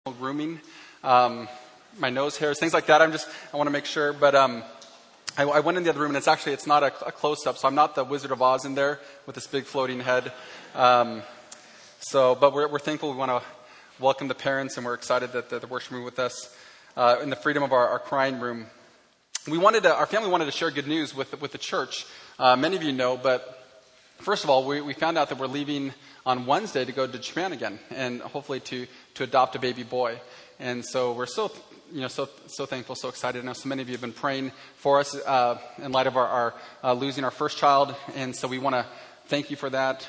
grooming, my nose hairs, things like that. I want to make sure. But I went in the other room, and it's not a close-up, so I'm not the Wizard of Oz in there with this big floating head. But we're thankful. We want to welcome the parents, and we're excited that they're worshiping with us in the freedom of our crying room. Our family wanted to share good news with the church. Many of you know, but first of all, we found out that we're leaving on Wednesday to go to Japan again, and hopefully to adopt a baby boy. And so we're so thankful, so excited. I know so many of you have been praying for us in light of our losing our first child, and so we want to thank you for that.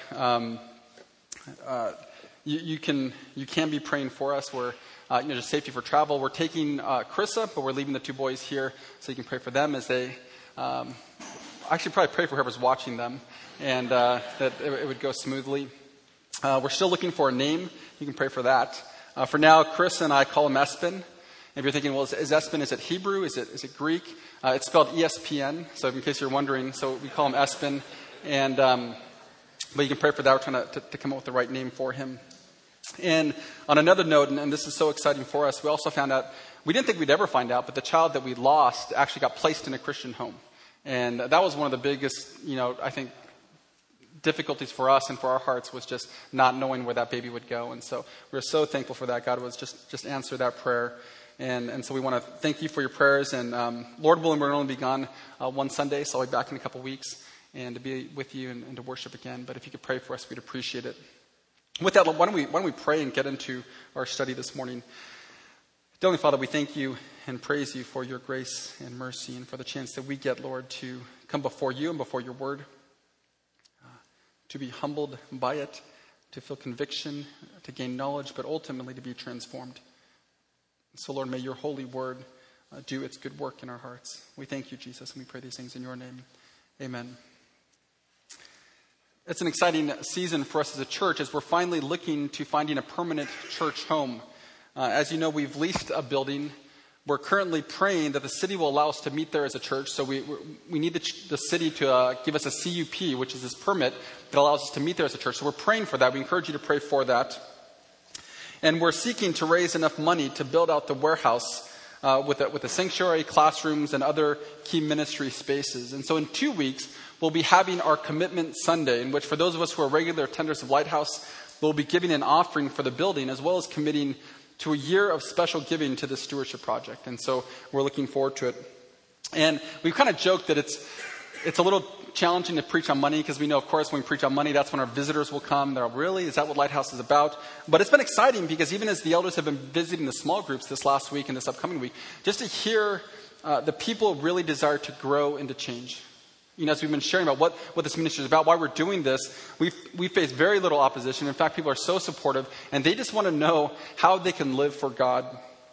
You can be praying for us. We're just safety for travel. We're taking Carissa, but we're leaving the two boys here, so you can pray for them as they. Actually, probably pray for whoever's watching them, and that it would go smoothly. We're still looking for a name. You can pray for that. For now, Chris and I call him Espen. If you're thinking, well, is Espen, is it Hebrew? Is it Greek? It's spelled ESPN. So in case you're wondering, so we call him Espen. And but you can pray for that. We're trying to come up with the right name for him. And on another note, and this is so exciting for us, we also found out, we didn't think we'd ever find out, but the child that we lost actually got placed in a Christian home. And that was one of the biggest, I think, difficulties for us and for our hearts was just not knowing where that baby would go. And so we're so thankful for that. God was just answer that prayer. And so we want to thank you for your prayers. And Lord willing, we're only be gone one Sunday, so I'll be back in a couple weeks and to be with you and to worship again. But if you could pray for us, we'd appreciate it. With that, why don't we pray and get into our study this morning. Heavenly Father, we thank you and praise you for your grace and mercy and for the chance that we get, Lord, to come before you and before your word. To be humbled by it, to feel conviction, to gain knowledge, but ultimately to be transformed. So, Lord, may your holy word do its good work in our hearts. We thank you, Jesus, and we pray these things in your name. Amen. It's an exciting season for us as a church as we're finally looking to finding a permanent church home. As you know, we've leased a building. We're currently praying that the city will allow us to meet there as a church. So we need the city to give us a CUP, which is this permit that allows us to meet there as a church. So we're praying for that. We encourage you to pray for that. And we're seeking to raise enough money to build out the warehouse with a sanctuary, classrooms, and other key ministry spaces. And so in 2 weeks, we'll be having our Commitment Sunday, in which for those of us who are regular attenders of Lighthouse, we'll be giving an offering for the building as well as committing to a year of special giving to the stewardship project. And so we're looking forward to it. And we've kind of joked that it's a little challenging to preach on money because we know, of course, when we preach on money, that's when our visitors will come. They're really, is that what Lighthouse is about? But it's been exciting because even as the elders have been visiting the small groups this last week and this upcoming week, just to hear the people really desire to grow and to change. As we've been sharing about what this ministry is about, why we're doing this, we face very little opposition. In fact, people are so supportive, and they just want to know how they can live for God.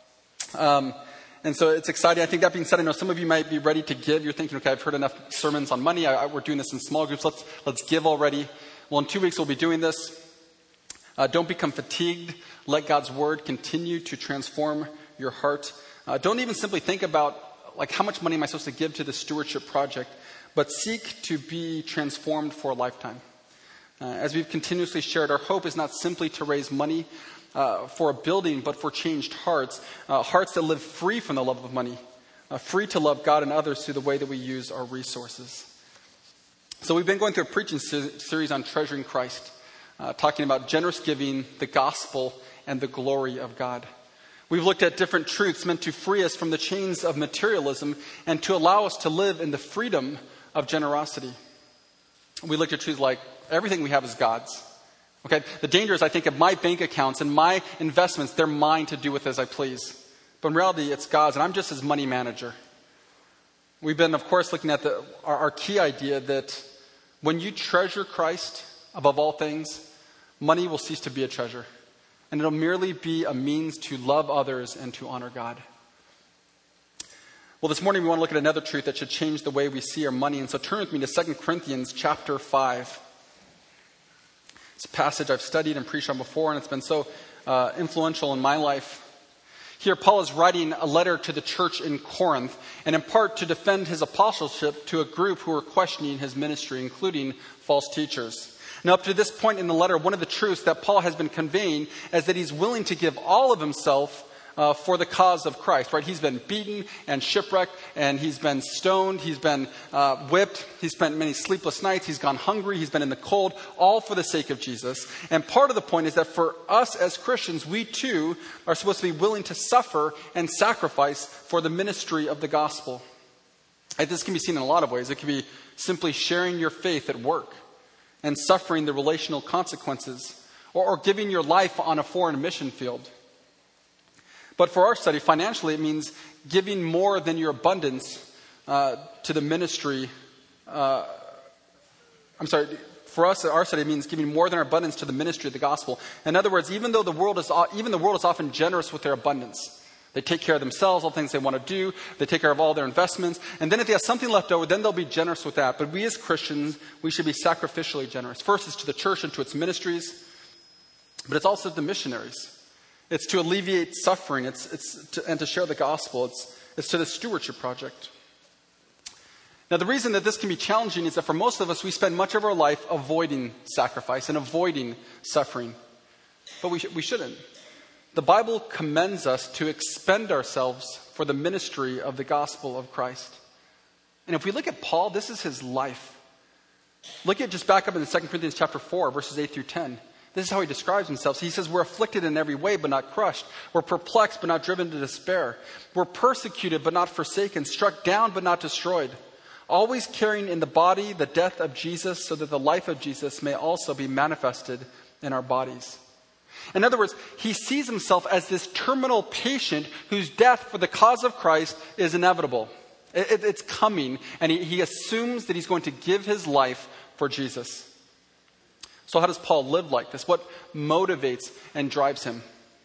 And so it's exciting. I think that being said, I know some of you might be ready to give. You're thinking, okay, I've heard enough sermons on money. We're doing this in small groups. Let's give already. Well, in 2 weeks, we'll be doing this. Don't become fatigued. Let God's word continue to transform your heart. Don't even simply think about, how much money am I supposed to give to the stewardship project? But seek to be transformed for a lifetime. As we've continuously shared, our hope is not simply to raise money for a building, but for changed hearts. Hearts that live free from the love of money. Free to love God and others through the way that we use our resources. So we've been going through a preaching series on treasuring Christ. Talking about generous giving, the gospel, and the glory of God. We've looked at different truths meant to free us from the chains of materialism and to allow us to live in the freedom of generosity. We looked at truths like everything we have is God's. Okay, the danger is, I think, of my bank accounts and my investments, they're mine to do with as I please. But in reality, it's God's, and I'm just his money manager. We've been, of course, looking at our key idea that when you treasure Christ above all things, money will cease to be a treasure. And it'll merely be a means to love others and to honor God. Well, this morning we want to look at another truth that should change the way we see our money. And so turn with me to 2 Corinthians chapter 5. It's a passage I've studied and preached on before, and it's been so influential in my life. Here, Paul is writing a letter to the church in Corinth, and in part to defend his apostleship to a group who were questioning his ministry, including false teachers. Now, up to this point in the letter, one of the truths that Paul has been conveying is that he's willing to give all of himself for the cause of Christ, right? He's been beaten and shipwrecked, and he's been stoned, he's been whipped, he's spent many sleepless nights, he's gone hungry, he's been in the cold, all for the sake of Jesus. And part of the point is that for us as Christians, we too are supposed to be willing to suffer and sacrifice for the ministry of the gospel. And this can be seen in a lot of ways. It can be simply sharing your faith at work and suffering the relational consequences, or giving your life on a foreign mission field. But for our study, financially, it means giving more than your abundance to the ministry. For us, our study means giving more than our abundance to the ministry of the gospel. In other words, even the world is often generous with their abundance. They take care of themselves, all the things they want to do. They take care of all their investments. And then if they have something left over, then they'll be generous with that. But we as Christians, we should be sacrificially generous. First, it's to the church and to its ministries. But it's also to the missionaries. It's to alleviate suffering. And to share the gospel. It's to the stewardship project. Now, the reason that this can be challenging is that for most of us, we spend much of our life avoiding sacrifice and avoiding suffering. But we shouldn't. The Bible commends us to expend ourselves for the ministry of the gospel of Christ. And if we look at Paul, this is his life. Look at just back up in 2 Corinthians chapter 4, verses 8 through 10. This is how he describes himself. He says, we're afflicted in every way, but not crushed. We're perplexed, but not driven to despair. We're persecuted, but not forsaken. Struck down, but not destroyed. Always carrying in the body the death of Jesus, so that the life of Jesus may also be manifested in our bodies. In other words, he sees himself as this terminal patient whose death for the cause of Christ is inevitable. It's coming, and he assumes that he's going to give his life for Jesus. So how does Paul live like this? What motivates and drives him?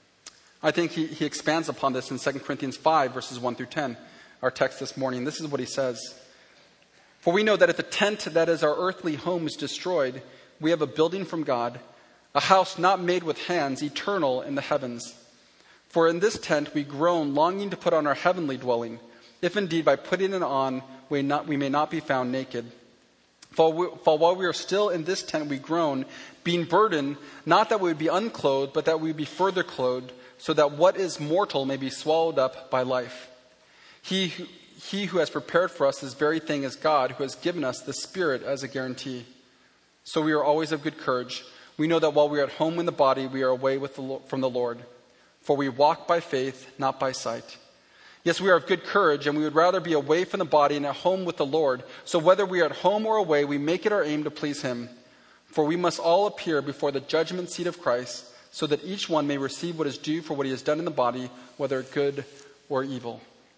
I think he expands upon this in 2 Corinthians 5, verses 1 through 10, our text this morning. This is what he says. For we know that if the tent that is our earthly home is destroyed, we have a building from God, a house not made with hands, eternal in the heavens. For in this tent we groan, longing to put on our heavenly dwelling, if indeed by putting it on we may not be found naked. For while we are still in this tent we groan, being burdened, not that we would be unclothed, but that we would be further clothed, so that what is mortal may be swallowed up by life. He who has prepared for us this very thing is God, who has given us the Spirit as a guarantee. So we are always of good courage. We know that while we are at home in the body, we are away from the Lord. For we walk by faith, not by sight. Yes, we are of good courage, and we would rather be away from the body and at home with the Lord. So whether we are at home or away, we make it our aim to please him. For we must all appear before the judgment seat of Christ, so that each one may receive what is due for what he has done in the body, whether good or evil.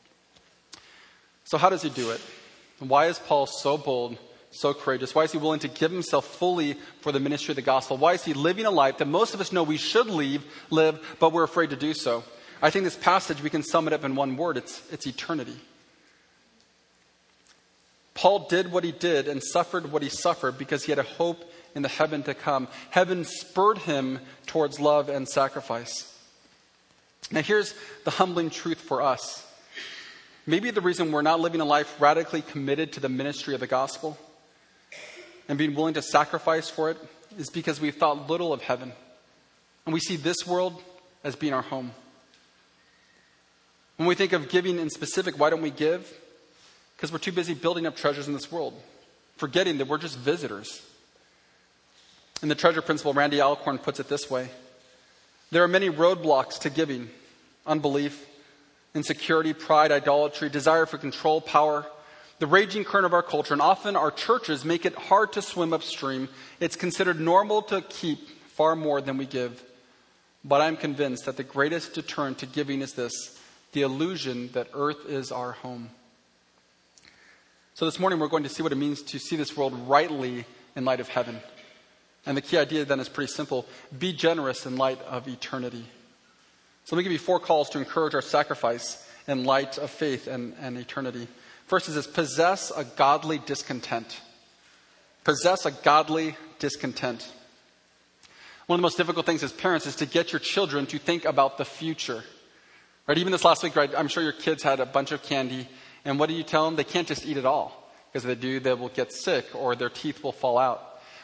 So how does he do it? Why is Paul so bold, so courageous? Why is he willing to give himself fully for the ministry of the gospel? Why is he living a life that most of us know we should live, but we're afraid to do so? I think this passage, we can sum it up in one word. It's eternity. Paul did what he did and suffered what he suffered because he had a hope in the heaven to come. Heaven spurred him towards love and sacrifice. Now here's the humbling truth for us. Maybe the reason we're not living a life radically committed to the ministry of the gospel and being willing to sacrifice for it is because we've thought little of heaven. And we see this world as being our home. When we think of giving in specific, why don't we give? Because we're too busy building up treasures in this world, forgetting that we're just visitors. In the treasure principle, Randy Alcorn puts it this way. There are many roadblocks to giving: unbelief, insecurity, pride, idolatry, desire for control, power, the raging current of our culture, and often our churches make it hard to swim upstream. It's considered normal to keep far more than we give. But I'm convinced that the greatest deterrent to giving is this: the illusion that earth is our home. So this morning we're going to see what it means to see this world rightly in light of heaven. And the key idea then is pretty simple. Be generous in light of eternity. So let me give you 4 calls to encourage our sacrifice in light of faith and eternity. First is this: possess a godly discontent. Possess a godly discontent. One of the most difficult things as parents is to get your children to think about the future. Right? Even this last week, right, I'm sure your kids had a bunch of candy. And what do you tell them? They can't just eat it all. Because if they do, they will get sick or their teeth will fall out.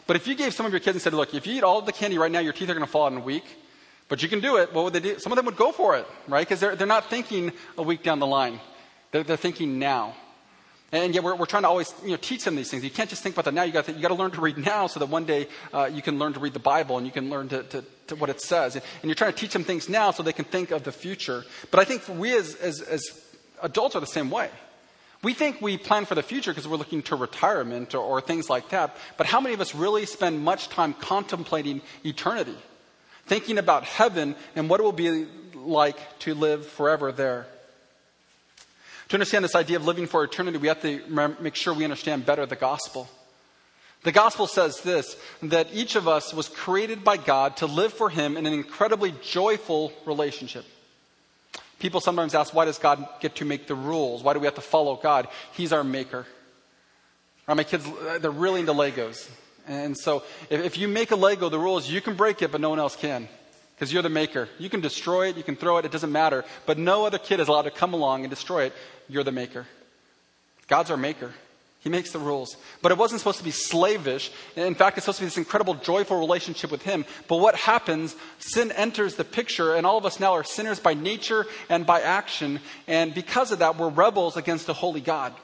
But if you gave some of your kids and said, look, if you eat all of the candy right now, your teeth are going to fall out in a week, but you can do it, what would they do? Some of them would go for it, right? Because they're not thinking a week down the line. They're thinking now. And yet we're trying to always teach them these things. You can't just think about that now. You got to learn to read now so that one day you can learn to read the Bible and you can learn to what it says. And you're trying to teach them things now so they can think of the future. But I think we as adults are the same way. We think we plan for the future because we're looking to retirement or things like that. But how many of us really spend much time contemplating eternity? Thinking about heaven and what it will be like to live forever there. To understand this idea of living for eternity, we have to make sure we understand better the gospel. The gospel says this, that each of us was created by God to live for him in an incredibly joyful relationship. People sometimes ask, why does God get to make the rules? Why do we have to follow God? He's our maker. My kids, they're really into Legos. And so if you make a Lego, the rule is you can break it, but no one else can. Because you're the maker. You can destroy it, you can throw it, it doesn't matter. But no other kid is allowed to come along and destroy it. You're the maker. God's our maker. He makes the rules. But it wasn't supposed to be slavish. In fact, it's supposed to be this incredible, joyful relationship with him. But what happens? Sin enters the picture, and all of us now are sinners by nature and by action. And because of that, we're rebels against a holy God.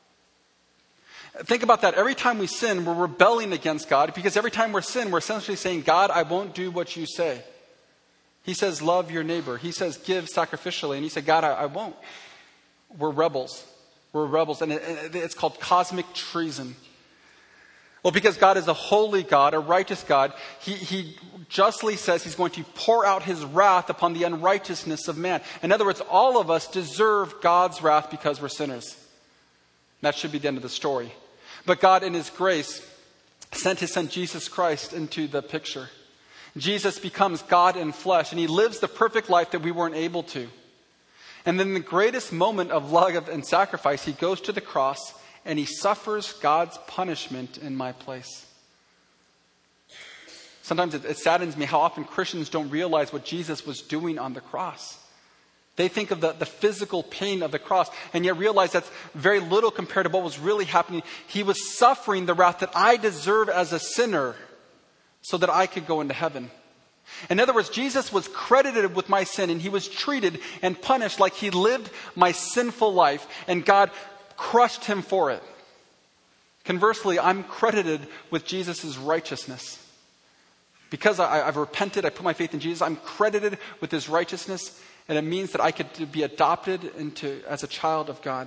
Think about that. Every time we sin, we're rebelling against God. Because every time we're sin, we're essentially saying, God, I won't do what you say. He says, love your neighbor. He says, give sacrificially. And he said, God, I won't. We're rebels. We're rebels. And it's called cosmic treason. Well, because God is a holy God, a righteous God, he justly says he's going to pour out his wrath upon the unrighteousness of man. In other words, all of us deserve God's wrath because we're sinners. That should be the end of the story. But God, in his grace, sent his son Jesus Christ into the picture. Jesus becomes God in flesh, and he lives the perfect life that we weren't able to. And then the greatest moment of love and sacrifice, he goes to the cross, and he suffers God's punishment in my place. Sometimes it saddens me how often Christians don't realize what Jesus was doing on the cross. They think of the physical pain of the cross, and yet realize that's very little compared to what was really happening. He was suffering the wrath that I deserve as a sinner, so that I could go into heaven. In other words, Jesus was credited with my sin, and he was treated and punished like he lived my sinful life, and God crushed him for it. Conversely, I'm credited with Jesus' righteousness. Because I've repented, I put my faith in Jesus, I'm credited with his righteousness, and it means that I could be adopted as a child of God.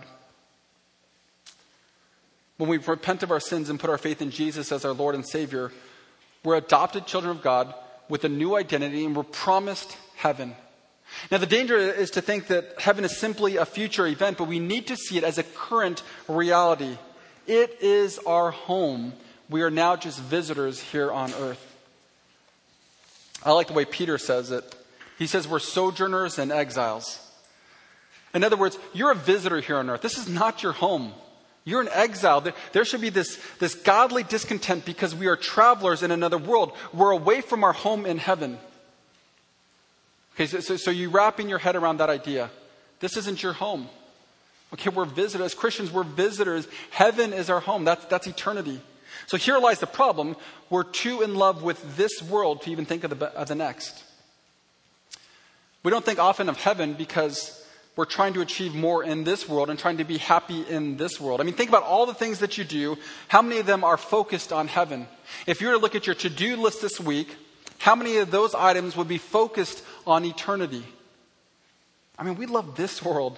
When we repent of our sins and put our faith in Jesus as our Lord and Savior, we're adopted children of God with a new identity, and we're promised heaven. Now, the danger is to think that heaven is simply a future event, but we need to see it as a current reality. It is our home. We are now just visitors here on earth. I like the way Peter says it. He says we're sojourners and exiles. In other words, you're a visitor here on earth. This is not your home. You're an exile. There should be this godly discontent because we are travelers in another world. We're away from our home in heaven. Okay, so you wrapping your head around that idea. This isn't your home. Okay, we're visitors. As Christians, we're visitors. Heaven is our home. That's eternity. So here lies the problem. We're too in love with this world to even think of the next. We don't think often of heaven because we're trying to achieve more in this world and trying to be happy in this world. I mean, think about all the things that you do. How many of them are focused on heaven? If you were to look at your to-do list this week, how many of those items would be focused on eternity? I mean, we love this world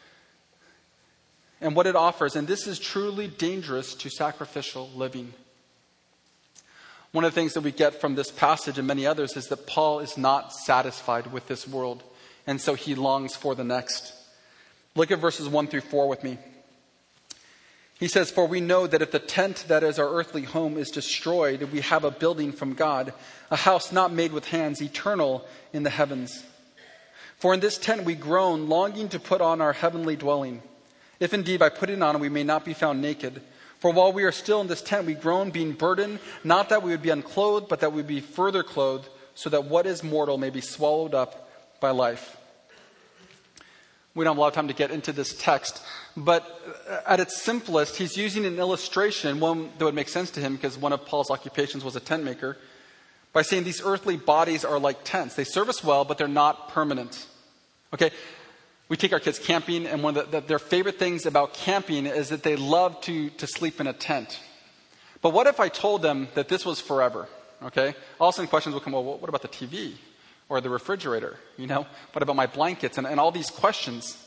and what it offers. And this is truly dangerous to sacrificial living. One of the things that we get from this passage and many others is that Paul is not satisfied with this world. And so he longs for the next. Look at verses 1-4 with me. He says, "For we know that if the tent that is our earthly home is destroyed, we have a building from God, a house not made with hands, eternal in the heavens. For in this tent we groan, longing to put on our heavenly dwelling. If indeed by putting on we may not be found naked. For while we are still in this tent we groan, being burdened, not that we would be unclothed, but that we would be further clothed, so that what is mortal may be swallowed up by life." We don't have a lot of time to get into this text, but at its simplest, he's using an illustration, one that would make sense to him because one of Paul's occupations was a tent maker, by saying these earthly bodies are like tents. They serve us well, but they're not permanent. Okay, we take our kids camping, and one of their favorite things about camping is that they love to sleep in a tent. But what if I told them that this was forever? Okay, all of a sudden questions will come, well, what about the TV? Or the refrigerator? What about my blankets? And all these questions.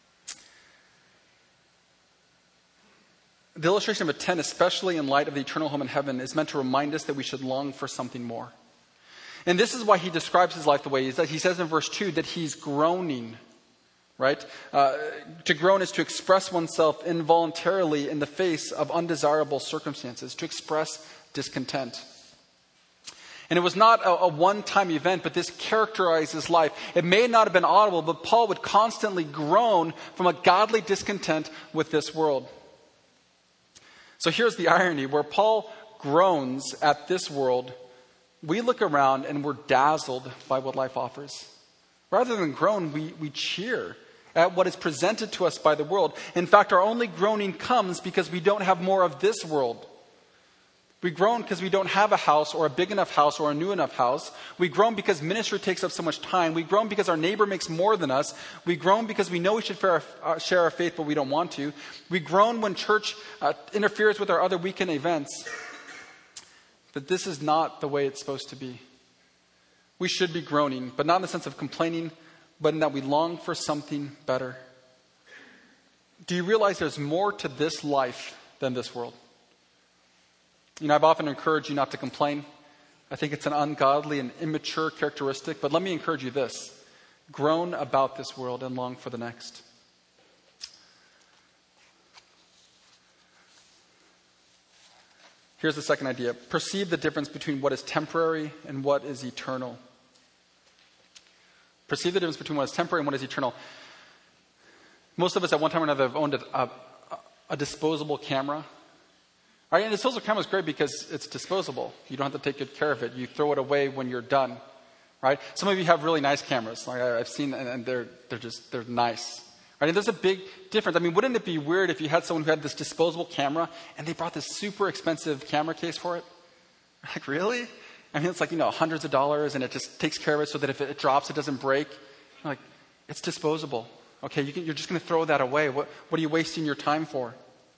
The illustration of a tent, especially in light of the eternal home in heaven, is meant to remind us that we should long for something more. And this is why he describes his life the way he does. He says in verse 2 that he's groaning, right? To groan is to express oneself involuntarily in the face of undesirable circumstances, to express discontent. And it was not a one-time event, but this characterized his life. It may not have been audible, but Paul would constantly groan from a godly discontent with this world. So here's the irony. Where Paul groans at this world, we look around and we're dazzled by what life offers. Rather than groan, we cheer at what is presented to us by the world. In fact, our only groaning comes because we don't have more of this world. We groan because we don't have a house or a big enough house or a new enough house. We groan because ministry takes up so much time. We groan because our neighbor makes more than us. We groan because we know we should share our faith, but we don't want to. We groan when church interferes with our other weekend events. But this is not the way it's supposed to be. We should be groaning, but not in the sense of complaining, but in that we long for something better. Do you realize there's more to this life than this world? I've often encouraged you not to complain. I think it's an ungodly and immature characteristic, but let me encourage you this. Groan about this world and long for the next. Here's the second idea. Perceive the difference between what is temporary and what is eternal. Perceive the difference between what is temporary and what is eternal. Most of us at one time or another have owned a disposable camera. Right, and a disposable camera is great because it's disposable. You don't have to take good care of it. You throw it away when you're done. Right? Some of you have really nice cameras. Like I've seen, and they're nice. Right? And there's a big difference. I mean, wouldn't it be weird if you had someone who had this disposable camera and they brought this super expensive camera case for it? Like, really? I mean, it's like, hundreds of dollars, and it just takes care of it so that if it drops, it doesn't break. Like, it's disposable. Okay, you're just going to throw that away. What are you wasting your time for?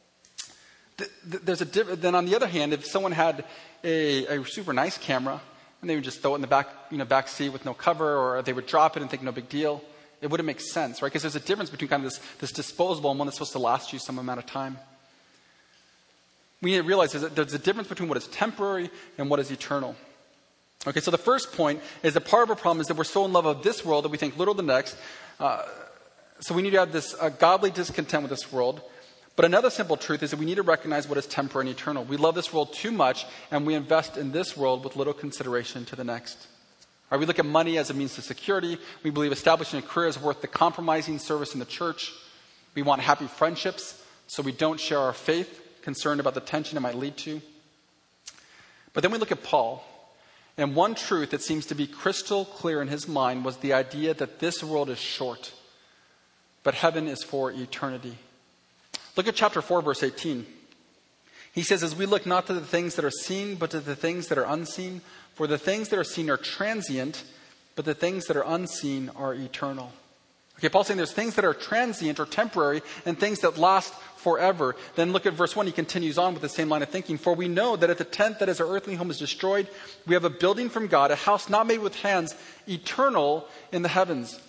There's then on the other hand, if someone had a super nice camera and they would just throw it in the back seat with no cover, or they would drop it and think no big deal, it wouldn't make sense, right? Because there's a difference between kind of this disposable and one that's supposed to last you some amount of time. We need to realize that there's a difference between what is temporary and what is eternal. Okay, so the first point is that part of our problem is that we're so in love of this world that we think little of the next. So we need to have this godly discontent with this world. But another simple truth is that we need to recognize what is temporary and eternal. We love this world too much, and we invest in this world with little consideration to the next. Right, we look at money as a means to security. We believe establishing a career is worth the compromising service in the church. We want happy friendships, so we don't share our faith, concerned about the tension it might lead to. But then we look at Paul, and one truth that seems to be crystal clear in his mind was the idea that this world is short, but heaven is for eternity. Look at chapter 4, verse 18. He says, as we look not to the things that are seen, but to the things that are unseen. For the things that are seen are transient, but the things that are unseen are eternal. Okay, Paul's saying there's things that are transient or temporary and things that last forever. Then look at verse 1. He continues on with the same line of thinking. For we know that if the tent that is our earthly home is destroyed, we have a building from God, a house not made with hands, eternal in the heavens.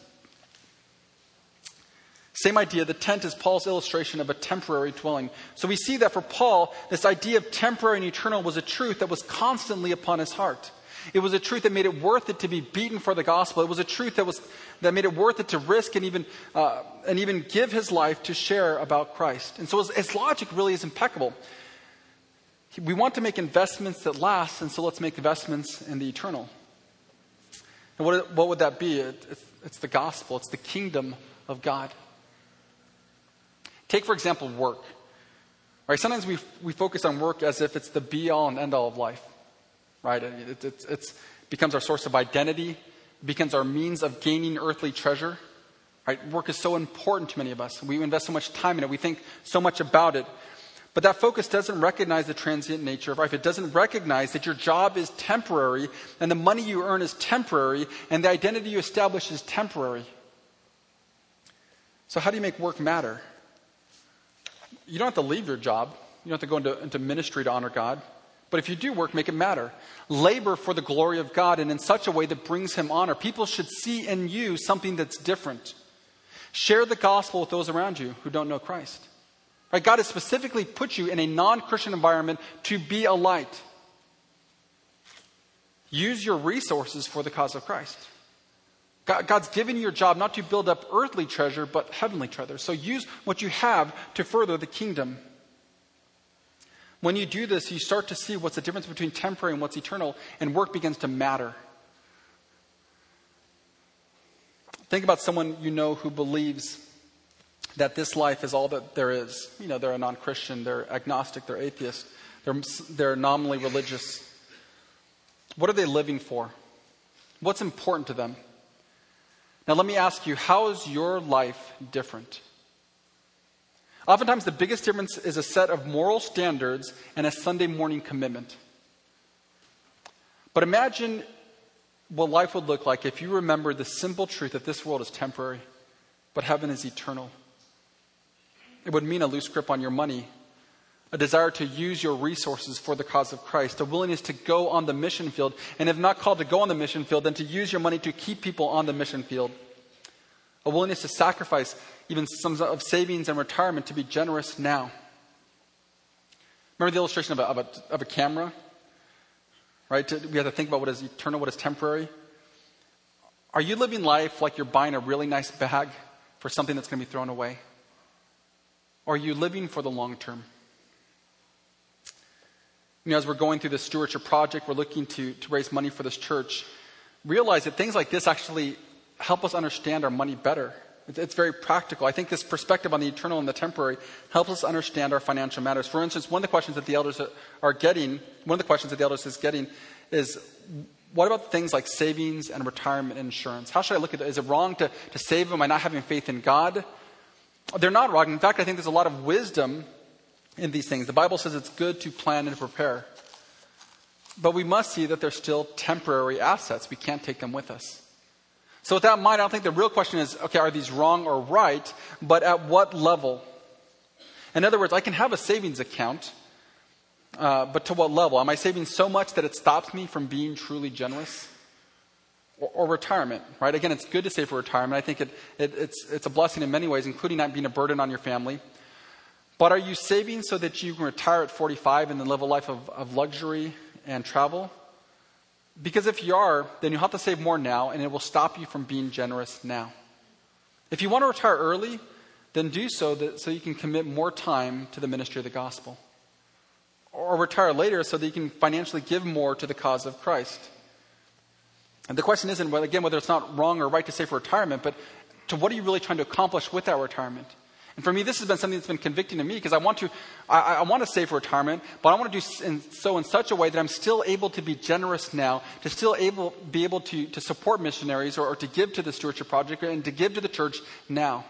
Same idea, the tent is Paul's illustration of a temporary dwelling. So we see that for Paul, this idea of temporary and eternal was a truth that was constantly upon his heart. It was a truth that made it worth it to be beaten for the gospel. It was a truth that made it worth it to risk and even give his life to share about Christ. And so his logic really is impeccable. We want to make investments that last, and so let's make investments in the eternal. And what would that be? It's the gospel. It's the kingdom of God. Take, for example, work. Right? Sometimes we focus on work as if it's the be-all and end-all of life. Right? It becomes our source of identity. It becomes our means of gaining earthly treasure. Right? Work is so important to many of us. We invest so much time in it. We think so much about it. But that focus doesn't recognize the transient nature of life. It doesn't recognize that your job is temporary, and the money you earn is temporary, and the identity you establish is temporary. So how do you make work matter? You don't have to leave your job. You don't have to go into ministry to honor God. But if you do work, make it matter. Labor for the glory of God and in such a way that brings him honor. People should see in you something that's different. Share the gospel with those around you who don't know Christ. Right? God has specifically put you in a non-Christian environment to be a light. Use your resources for the cause of Christ. God's given you your job not to build up earthly treasure, but heavenly treasure. So use what you have to further the kingdom. When you do this, you start to see what's the difference between temporary and what's eternal, and work begins to matter. Think about someone you know who believes that this life is all that there is. You know, they're a non-Christian, they're agnostic, they're atheist, they're nominally religious. What are they living for? What's important to them? Now let me ask you, how is your life different? Oftentimes the biggest difference is a set of moral standards and a Sunday morning commitment. But imagine what life would look like if you remembered the simple truth that this world is temporary, but heaven is eternal. It would mean a loose grip on your money, a desire to use your resources for the cause of Christ, a willingness to go on the mission field, and if not called to go on the mission field, then to use your money to keep people on the mission field. A willingness to sacrifice even some of savings and retirement to be generous now. Remember the illustration of a camera? Right? We have to think about what is eternal, what is temporary. Are you living life like you're buying a really nice bag for something that's going to be thrown away? Or are you living for the long term? You know, as we're going through this stewardship project, we're looking to raise money for this church. Realize that things like this actually help us understand our money better. It's very practical. I think this perspective on the eternal and the temporary helps us understand our financial matters. For instance, one of the questions that the elders is getting is, what about things like savings and retirement and insurance? How should I look at it? Is it wrong to save them by not having faith in God? They're not wrong. In fact, I think there's a lot of wisdom in these things. The Bible says it's good to plan and to prepare. But we must see that they're still temporary assets. We can't take them with us. So with that in mind, I don't think the real question is, okay, are these wrong or right? But at what level? In other words, I can have a savings account, but to what level? Am I saving so much that it stops me from being truly generous? Or retirement, right? Again, it's good to save for retirement. I think it's a blessing in many ways, including not being a burden on your family. But are you saving so that you can retire at 45 and then live a life of luxury and travel? Because if you are, then you'll have to save more now, and it will stop you from being generous now. If you want to retire early, then do so so you can commit more time to the ministry of the gospel. Or retire later so that you can financially give more to the cause of Christ. And the question isn't, well, again, whether it's not wrong or right to save for retirement, but to what are you really trying to accomplish with that retirement? And for me, this has been something that's been convicting to me, because I want to save for retirement, but I want to do so in such a way that I'm still able to be generous now, to still be able to support missionaries or to give to the stewardship project and to give to the church now.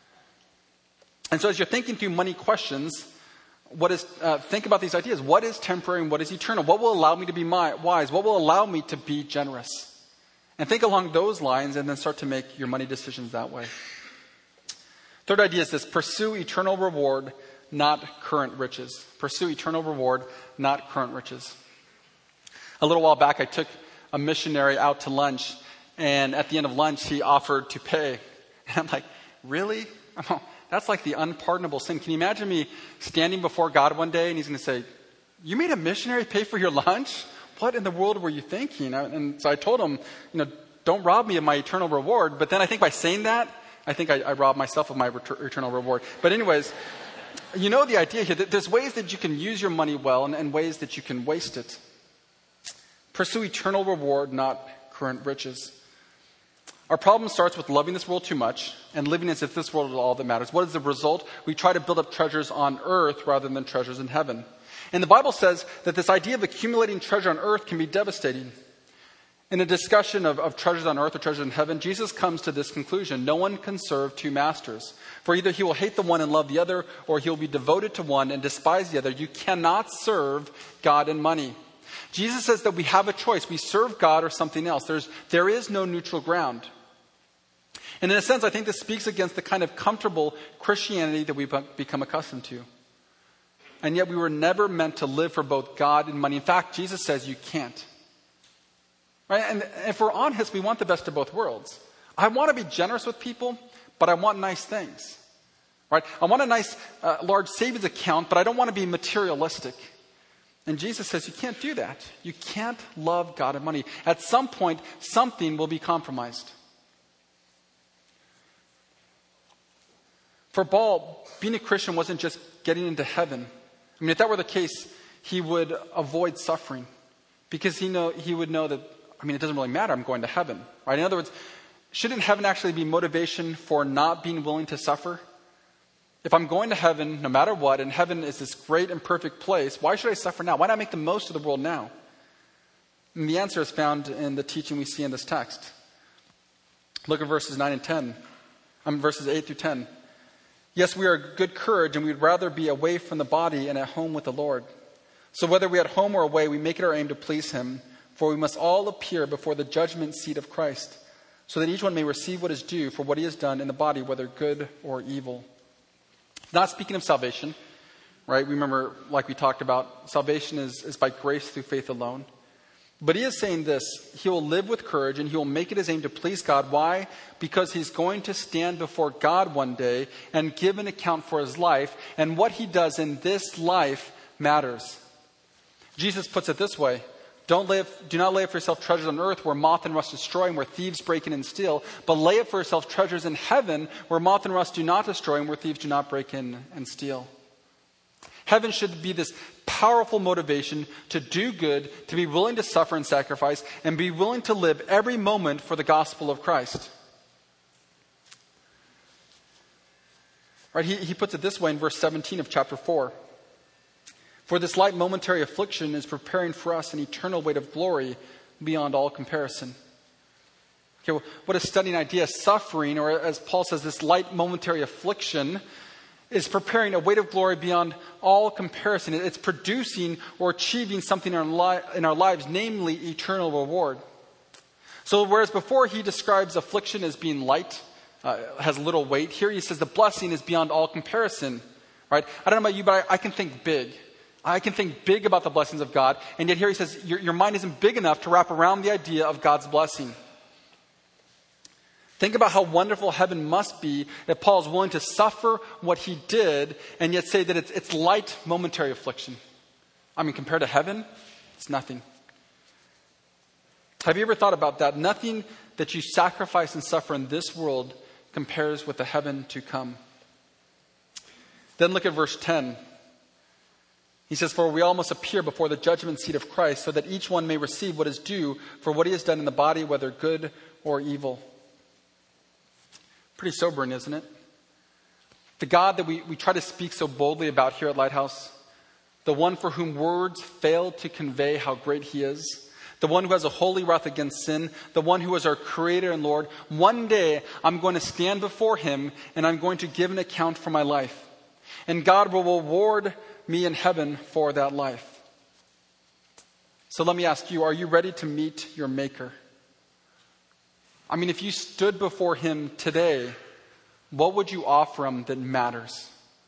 And so as you're thinking through money questions, think about these ideas. What is temporary and what is eternal? What will allow me to be wise? What will allow me to be generous? And think along those lines, and then start to make your money decisions that way. Third idea is this: pursue eternal reward, not current riches. Pursue eternal reward, not current riches. A little while back, I took a missionary out to lunch, and at the end of lunch, he offered to pay. And I'm like, really? That's like the unpardonable sin. Can you imagine me standing before God one day, and he's going to say, you made a missionary pay for your lunch? What in the world were you thinking? And so I told him, don't rob me of my eternal reward. But then I think by saying that, I think I robbed myself of my eternal reward. But anyways, you know the idea here. There's ways that you can use your money well and ways that you can waste it. Pursue eternal reward, not current riches. Our problem starts with loving this world too much and living as if this world is all that matters. What is the result? We try to build up treasures on earth rather than treasures in heaven. And the Bible says that this idea of accumulating treasure on earth can be devastating. In a discussion of treasures on earth or treasures in heaven, Jesus comes to this conclusion: no one can serve two masters. For either he will hate the one and love the other, or he will be devoted to one and despise the other. You cannot serve God and money. Jesus says that we have a choice. We serve God or something else. There is no neutral ground. And in a sense, I think this speaks against the kind of comfortable Christianity that we've become accustomed to. And yet we were never meant to live for both God and money. In fact, Jesus says you can't. Right? And if we're honest, we want the best of both worlds. I want to be generous with people, but I want nice things. Right? I want a nice, large savings account, but I don't want to be materialistic. And Jesus says you can't do that. You can't love God and money. At some point, something will be compromised. For Paul, being a Christian wasn't just getting into heaven. I mean, if that were the case, he would avoid suffering. Because he would know that, it doesn't really matter, I'm going to heaven. Right? In other words, shouldn't heaven actually be motivation for not being willing to suffer? If I'm going to heaven, no matter what, and heaven is this great and perfect place, why should I suffer now? Why not make the most of the world now? And the answer is found in the teaching we see in this text. Look at verses 9 and 10. Verses 8 through 10. Yes, we are of good courage, and we'd rather be away from the body and at home with the Lord. So whether we are at home or away, we make it our aim to please him, for we must all appear before the judgment seat of Christ, so that each one may receive what is due for what he has done in the body, whether good or evil. Not speaking of salvation, right? Remember, like we talked about, salvation is by grace through faith alone. But he is saying this: he will live with courage and he will make it his aim to please God. Why? Because he's going to stand before God one day and give an account for his life, and what he does in this life matters. Jesus puts it this way: do not lay up for yourself treasures on earth where moth and rust destroy and where thieves break in and steal, but lay up for yourself treasures in heaven where moth and rust do not destroy and where thieves do not break in and steal. Heaven should be this powerful motivation to do good, to be willing to suffer and sacrifice, and be willing to live every moment for the gospel of Christ. Right? He puts it this way in verse 17 of chapter 4. For this light momentary affliction is preparing for us an eternal weight of glory beyond all comparison. Okay, well, what a stunning idea. Suffering, or as Paul says, this light momentary affliction is preparing a weight of glory beyond all comparison. It's producing or achieving something in our lives, namely eternal reward. So whereas before he describes affliction as being light, has little weight, here he says the blessing is beyond all comparison. Right? I don't know about you, but I can think big. I can think big about the blessings of God, and yet here he says your mind isn't big enough to wrap around the idea of God's blessing. Think about how wonderful heaven must be if Paul is willing to suffer what he did and yet say that it's light, momentary affliction. Compared to heaven, it's nothing. Have you ever thought about that? Nothing that you sacrifice and suffer in this world compares with the heaven to come. Then look at verse 10. He says, for we all must appear before the judgment seat of Christ, so that each one may receive what is due for what he has done in the body, whether good or evil. Pretty sobering, isn't it? The God that we try to speak so boldly about here at Lighthouse, the one for whom words fail to convey how great he is, the one who has a holy wrath against sin, the one who is our creator and Lord, one day I'm going to stand before him and I'm going to give an account for my life. And God will reward me in heaven for that life. So let me ask you, are you ready to meet your Maker? If you stood before him today, what would you offer him that matters?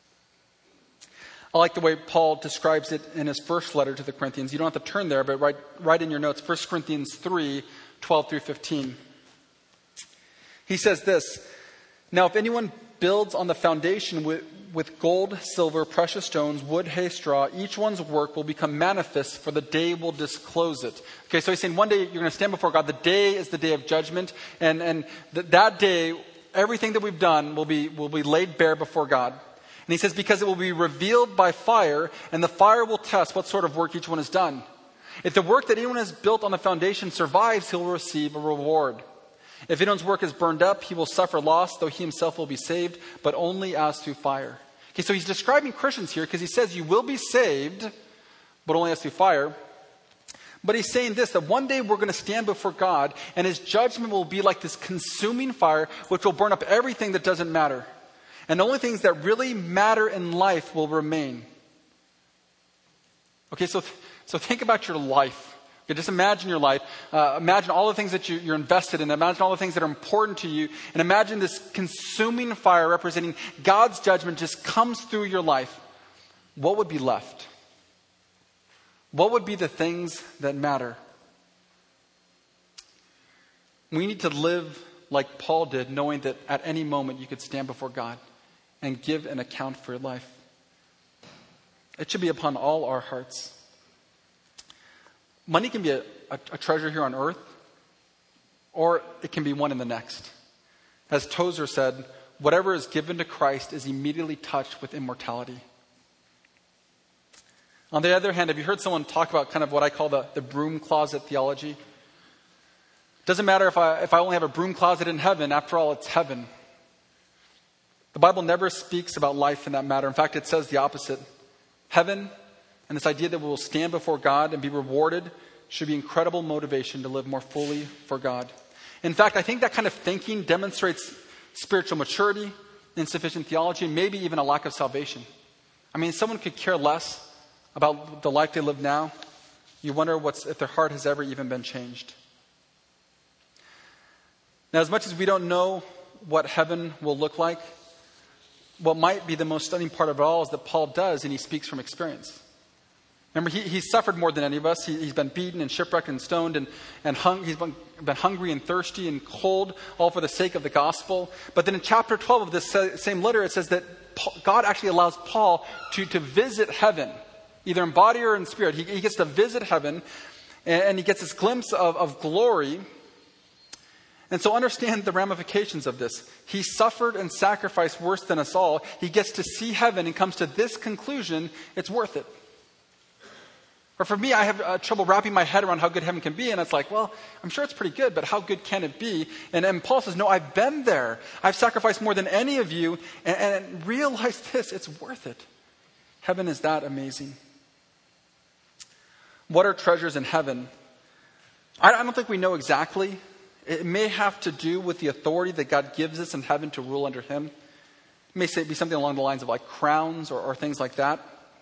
I like the way Paul describes it in his first letter to the Corinthians. You don't have to turn there, but write in your notes, 1 Corinthians 3, 12 through 15. He says this: now if anyone builds on the foundation with gold, silver, precious stones, wood, hay, straw, each one's work will become manifest, for the day will disclose it. Okay, so he's saying one day you're going to stand before God. The day is the day of judgment, and that day, everything that we've done will be laid bare before God. And he says, because it will be revealed by fire, and the fire will test what sort of work each one has done. If the work that anyone has built on the foundation survives, he will receive a reward. If anyone's work is burned up, he will suffer loss, though he himself will be saved, but only as through fire. Okay, so he's describing Christians here because he says you will be saved, but only as through fire. But he's saying this, that one day we're going to stand before God, and his judgment will be like this consuming fire, which will burn up everything that doesn't matter. And the only things that really matter in life will remain. Okay, so think about your life. Okay, just imagine your life. Imagine all the things that you're invested in. Imagine all the things that are important to you. And imagine this consuming fire representing God's judgment just comes through your life. What would be left? What would be the things that matter? We need to live like Paul did, knowing that at any moment you could stand before God and give an account for your life. It should be upon all our hearts. Money can be a treasure here on earth, or it can be one in the next. As Tozer said, whatever is given to Christ is immediately touched with immortality. On the other hand, have you heard someone talk about kind of what I call the broom closet theology? Doesn't matter if I only have a broom closet in heaven. After all, it's heaven. The Bible never speaks about life in that matter. In fact, it says the opposite. Heaven and this idea that we will stand before God and be rewarded should be incredible motivation to live more fully for God. In fact, I think that kind of thinking demonstrates spiritual maturity, insufficient theology, and maybe even a lack of salvation. I mean, someone could care less about the life they live now. You wonder if their heart has ever even been changed. Now, as much as we don't know what heaven will look like, what might be the most stunning part of it all is that Paul does, and he speaks from experience. Remember, he's suffered more than any of us. He's been beaten and shipwrecked and stoned and he's been hungry and thirsty and cold, all for the sake of the gospel. But then in chapter 12 of this same letter, it says that God actually allows Paul to visit heaven, either in body or in spirit. He gets to visit heaven, and he gets this glimpse of glory. And so understand the ramifications of this. He suffered and sacrificed worse than us all. He gets to see heaven and comes to this conclusion: it's worth it. Or for me, I have trouble wrapping my head around how good heaven can be. And it's like, well, I'm sure it's pretty good, but how good can it be? And Paul says, no, I've been there. I've sacrificed more than any of you. And realize this, it's worth it. Heaven is that amazing. What are treasures in heaven? I don't think we know exactly. It may have to do with the authority that God gives us in heaven to rule under him. It may be something along the lines of like crowns or things like that.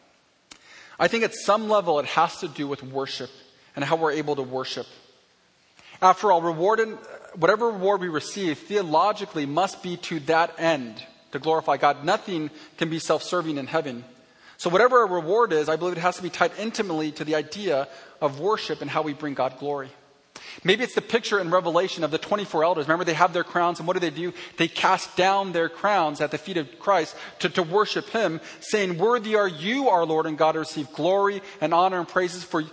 I think at some level it has to do with worship and how we're able to worship. After all, whatever reward we receive theologically must be to that end, to glorify God. Nothing can be self-serving in heaven. So whatever a reward is, I believe it has to be tied intimately to the idea of worship and how we bring God glory. Maybe it's the picture in Revelation of the 24 elders. Remember, they have their crowns, and what do? They cast down their crowns at the feet of Christ to worship him, saying, worthy are you, our Lord and God, to receive glory and honor and praises, for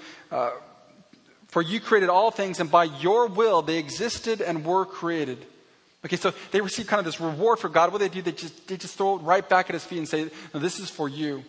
you created all things, and by your will they existed and were created. Okay, so they receive kind of this reward for God. What do? They just throw it right back at his feet and say, no, this is for you.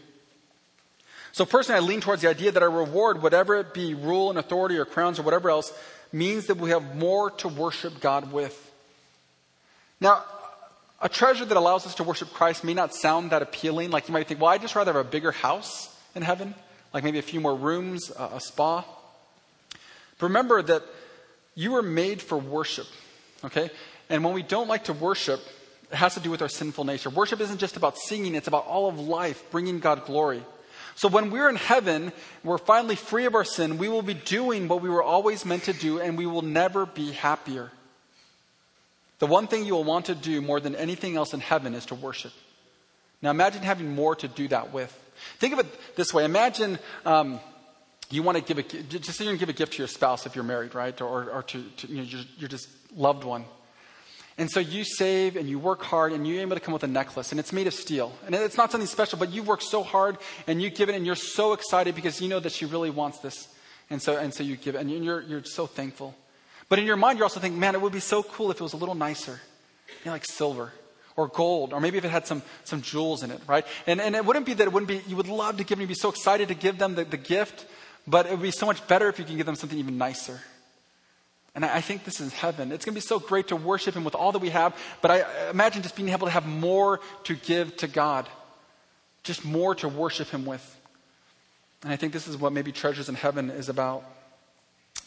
So personally, I lean towards the idea that our reward, whatever it be, rule and authority or crowns or whatever else, means that we have more to worship God with. Now, a treasure that allows us to worship Christ may not sound that appealing. Like you might think, well, I'd just rather have a bigger house in heaven, like maybe a few more rooms, a spa. But remember that you were made for worship, okay? And when we don't like to worship, it has to do with our sinful nature. Worship isn't just about singing, it's about all of life, bringing God glory. So when we're in heaven, we're finally free of our sin, we will be doing what we were always meant to do, and we will never be happier. The one thing you will want to do more than anything else in heaven is to worship. Now imagine having more to do that with. Think of it this way. Imagine you want to just say you're going to give a gift to your spouse if you're married, right? Or to your just loved one. And so you save and you work hard and you're able to come with a necklace, and it's made of steel. And it's not something special, but you've worked so hard and you give it, and you're so excited because you know that she really wants this. And so you give it, and you're so thankful. But in your mind, you're also thinking, man, it would be so cool if it was a little nicer. Like silver or gold, or maybe if it had some jewels in it, right? And it wouldn't be you would love to give them, you'd be so excited to give them the gift, but it would be so much better if you can give them something even nicer. And I think this is heaven. It's going to be so great to worship him with all that we have, but I imagine just being able to have more to give to God. Just more to worship him with. And I think this is what maybe treasures in heaven is about.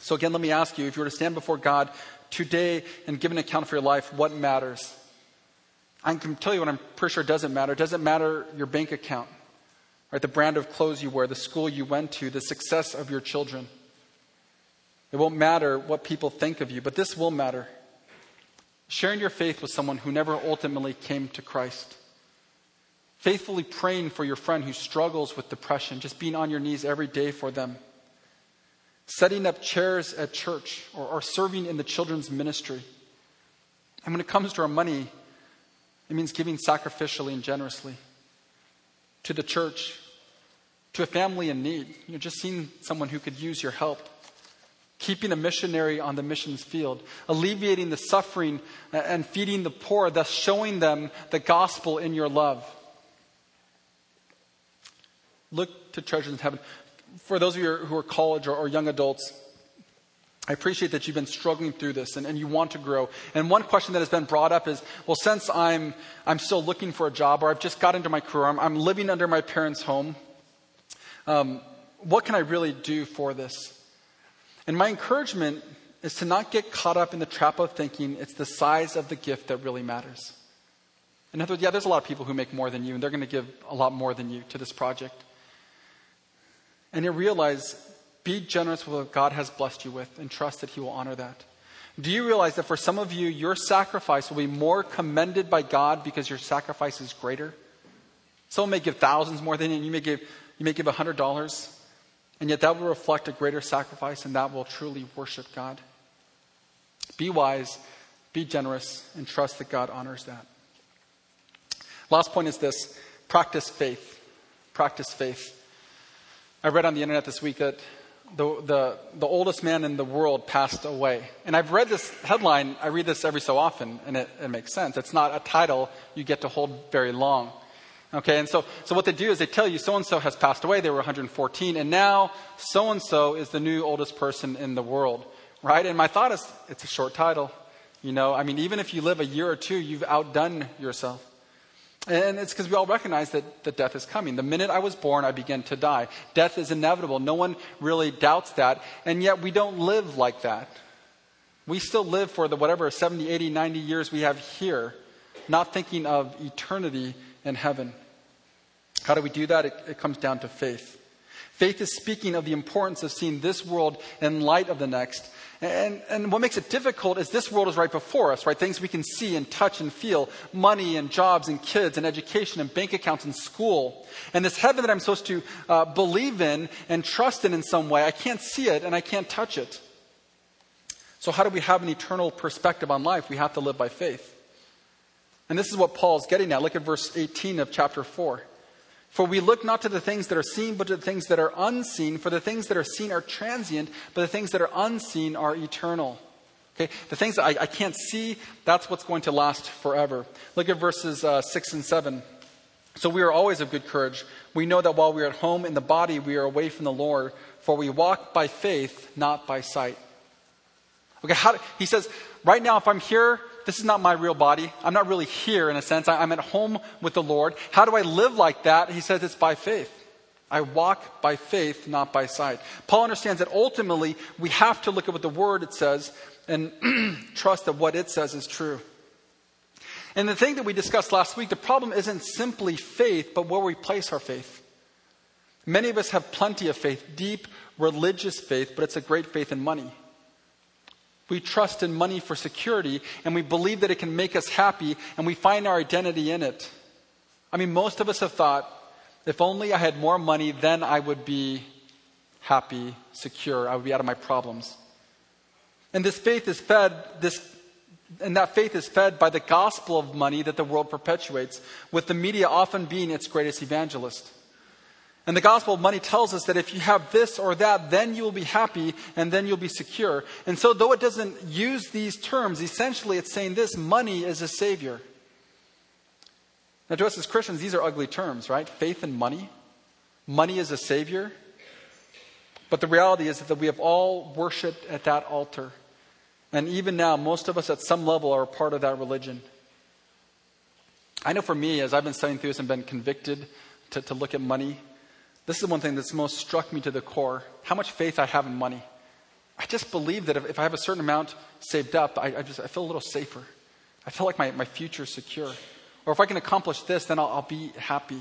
So again, let me ask you, if you were to stand before God today and give an account for your life, what matters? I can tell you what I'm pretty sure doesn't matter. It doesn't matter your bank account, right? The brand of clothes you wear, the school you went to, the success of your children. It won't matter what people think of you, but this will matter. Sharing your faith with someone who never ultimately came to Christ. Faithfully praying for your friend who struggles with depression, just being on your knees every day for them. Setting up chairs at church or serving in the children's ministry. And when it comes to our money, it means giving sacrificially and generously to the church, to a family in need. Just seeing someone who could use your help. Keeping a missionary on the missions field. Alleviating the suffering and feeding the poor, thus showing them the gospel in your love. Look to treasures in heaven. For those of you who are college or young adults, I appreciate that you've been struggling through this and you want to grow. And one question that has been brought up is, well, since I'm still looking for a job, or I've just got into my career, I'm living under my parents' home, what can I really do for this? And my encouragement is to not get caught up in the trap of thinking it's the size of the gift that really matters. In other words, yeah, there's a lot of people who make more than you, and they're going to give a lot more than you to this project. And you realize, be generous with what God has blessed you with and trust that He will honor that. Do you realize that for some of you, your sacrifice will be more commended by God because your sacrifice is greater? Someone may give thousands more than you, and you may give $100, and yet that will reflect a greater sacrifice, and that will truly worship God. Be wise, be generous, and trust that God honors that. Last point is this: practice faith. Practice faith. I read on the internet this week that the oldest man in the world passed away. And I've read this headline. I read this every so often, and it makes sense. It's not a title you get to hold very long. Okay, and so what they do is they tell you so-and-so has passed away. They were 114, and now so-and-so is the new oldest person in the world, right? And my thought is, it's a short title. Even if you live a year or two, you've outdone yourself. And it's because we all recognize that death is coming. The minute I was born, I began to die. Death is inevitable. No one really doubts that. And yet we don't live like that. We still live for the whatever 70, 80, 90 years we have here, not thinking of eternity in heaven. How do we do that? It comes down to faith. Faith is speaking of the importance of seeing this world in light of the next. And what makes it difficult is this world is right before us, right? Things we can see and touch and feel. Money and jobs and kids and education and bank accounts and school. And this heaven that I'm supposed to believe in and trust in some way, I can't see it and I can't touch it. So how do we have an eternal perspective on life? We have to live by faith. And this is what Paul's getting at. Look at verse 18 of chapter 4. For we look not to the things that are seen, but to the things that are unseen. For the things that are seen are transient, but the things that are unseen are eternal. Okay, the things that I can't see, that's what's going to last forever. Look at verses 6 and 7. So we are always of good courage. We know that while we are at home in the body, we are away from the Lord. For we walk by faith, not by sight. Okay, he says, right now if I'm here, this is not my real body. I'm not really here in a sense. I'm at home with the Lord. How do I live like that? He says it's by faith. I walk by faith, not by sight. Paul understands that ultimately we have to look at what the Word it says and trust that what it says is true. And the thing that we discussed last week, the problem isn't simply faith, but where we place our faith. Many of us have plenty of faith, deep religious faith, but it's a great faith in money. We trust in money for security, and we believe that it can make us happy, and we find our identity in it. Most of us have thought, if only I had more money, then I would be happy, secure, I would be out of my problems. And this faith is fed, that faith is fed by the gospel of money that the world perpetuates, with the media often being its greatest evangelist. And the gospel of money tells us that if you have this or that, then you will be happy and then you'll be secure. And so though it doesn't use these terms, essentially it's saying this: money is a savior. Now to us as Christians, these are ugly terms, right? Faith and money. Money is a savior. But the reality is that we have all worshipped at that altar. And even now, most of us at some level are a part of that religion. I know for me, as I've been studying through this and been convicted to look at money, this is one thing that's most struck me to the core: how much faith I have in money. I just believe that if I have a certain amount saved up, I feel a little safer. I feel like my future is secure. Or if I can accomplish this, then I'll be happy.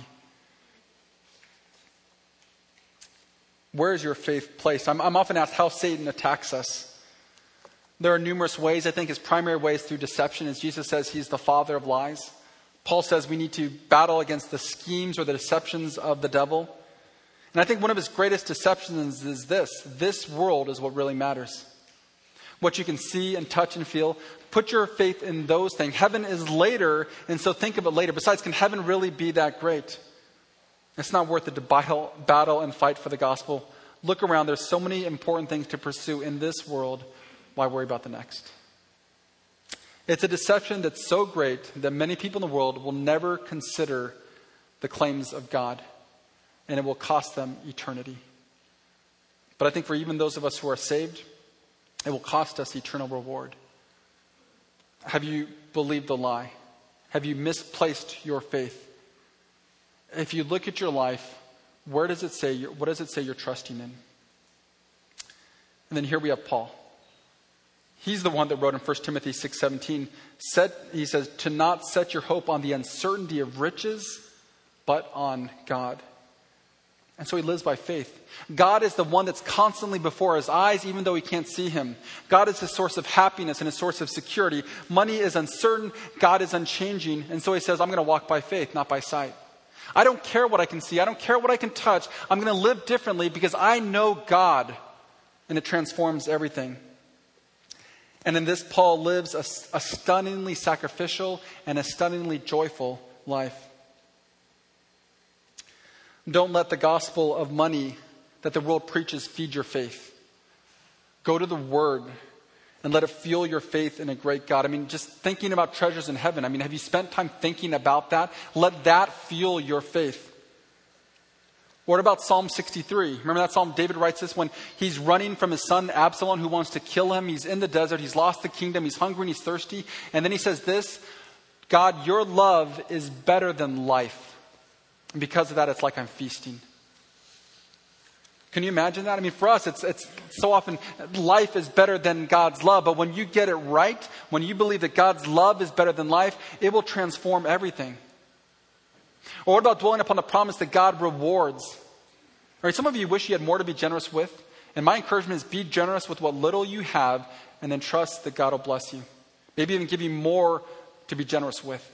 Where is your faith placed? I'm often asked how Satan attacks us. There are numerous ways. I think his primary way is through deception, as Jesus says he's the father of lies. Paul says we need to battle against the schemes or the deceptions of the devil. And I think one of his greatest deceptions is this world is what really matters. What you can see and touch and feel. Put your faith in those things. Heaven is later, and so think of it later. Besides, can heaven really be that great? It's not worth it to battle and fight for the gospel. Look around. There's so many important things to pursue in this world. Why worry about the next? It's a deception that's so great that many people in the world will never consider the claims of God, and it will cost them eternity. But I think for even those of us who are saved, it will cost us eternal reward. Have you believed the lie? Have you misplaced your faith? If you look at your life, what does it say you're trusting in? And then here we have Paul. He's the one that wrote in 1 Timothy 6:17, he says, to not set your hope on the uncertainty of riches, but on God. And so he lives by faith. God is the one that's constantly before his eyes, even though he can't see him. God is his source of happiness and his source of security. Money is uncertain. God is unchanging. And so he says, I'm going to walk by faith, not by sight. I don't care what I can see. I don't care what I can touch. I'm going to live differently because I know God, and it transforms everything. And in this, Paul lives a stunningly sacrificial and a stunningly joyful life. Don't let the gospel of money that the world preaches feed your faith. Go to the Word and let it fuel your faith in a great God. I mean, just thinking about treasures in heaven. I mean, have you spent time thinking about that? Let that fuel your faith. What about Psalm 63? Remember that psalm? David writes this when he's running from his son Absalom, who wants to kill him. He's in the desert. He's lost the kingdom. He's hungry and he's thirsty. And then he says this, God, your love is better than life. And because of that, it's like I'm feasting. Can you imagine that? I mean, for us, it's so often life is better than God's love. But when you get it right, when you believe that God's love is better than life, it will transform everything. Or what about dwelling upon the promise that God rewards? All right, some of you wish you had more to be generous with. And my encouragement is be generous with what little you have and then trust that God will bless you. Maybe even give you more to be generous with.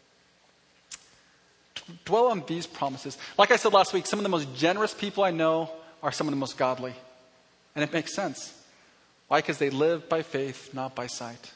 Dwell on these promises. Like I said last week, some of the most generous people I know are some of the most godly. And it makes sense. Why? Because they live by faith, not by sight.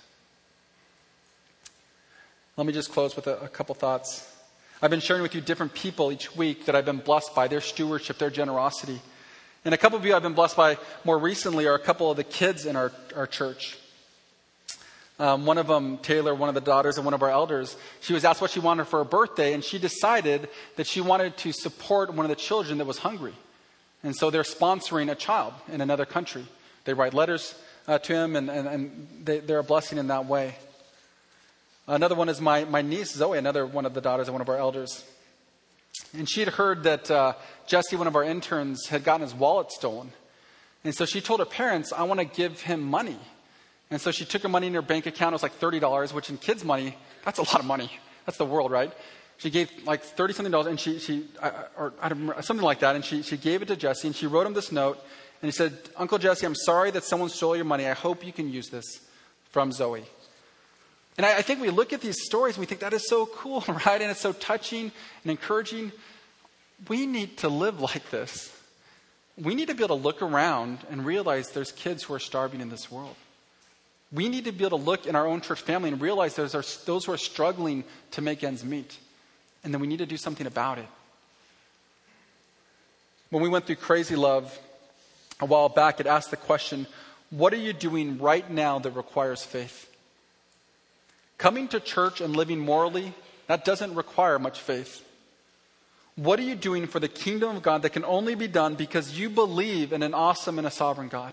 Let me just close with a couple thoughts. I've been sharing with you different people each week that I've been blessed by, their stewardship, their generosity. And a couple of you I've been blessed by more recently are a couple of the kids in our church. One of them, Taylor, one of the daughters of one of our elders, she was asked what she wanted for her birthday, and she decided that she wanted to support one of the children that was hungry. And so they're sponsoring a child in another country. They write letters to him, and they're a blessing in that way. Another one is my niece, Zoe, another one of the daughters of one of our elders. And she had heard that Jesse, one of our interns, had gotten his wallet stolen. And so she told her parents, I want to give him money. And so she took her money in her bank account. It was like $30, which in kids' money, that's a lot of money. That's the world, right? She gave like $30-something, and I don't remember, something like that. And she gave it to Jesse, and she wrote him this note. And he said, Uncle Jesse, I'm sorry that someone stole your money. I hope you can use this, from Zoe. And I think we look at these stories and we think that is so cool, right? And it's so touching and encouraging. We need to live like this. We need to be able to look around and realize there's kids who are starving in this world. We need to be able to look in our own church family and realize there's those who are struggling to make ends meet. And then we need to do something about it. When we went through Crazy Love a while back, it asked the question, what are you doing right now that requires faith? Coming to church and living morally, that doesn't require much faith. What are you doing for the kingdom of God that can only be done because you believe in an awesome and a sovereign God?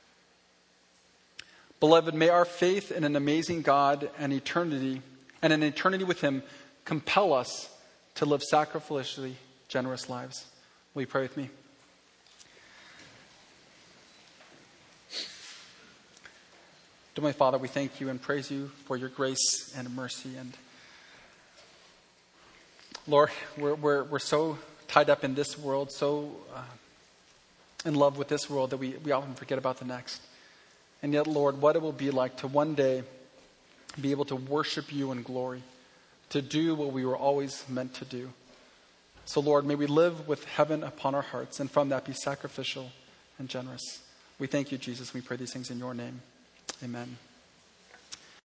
Beloved, may our faith in an amazing God and an eternity with Him compel us to live sacrificially generous lives. Will you pray with me? Heavenly Father, we thank you and praise you for your grace and mercy. And Lord, we're so tied up in this world, so in love with this world that we often forget about the next. And yet, Lord, what it will be like to one day be able to worship you in glory, to do what we were always meant to do. So, Lord, may we live with heaven upon our hearts, and from that be sacrificial and generous. We thank you, Jesus. We pray these things in your name. Amen.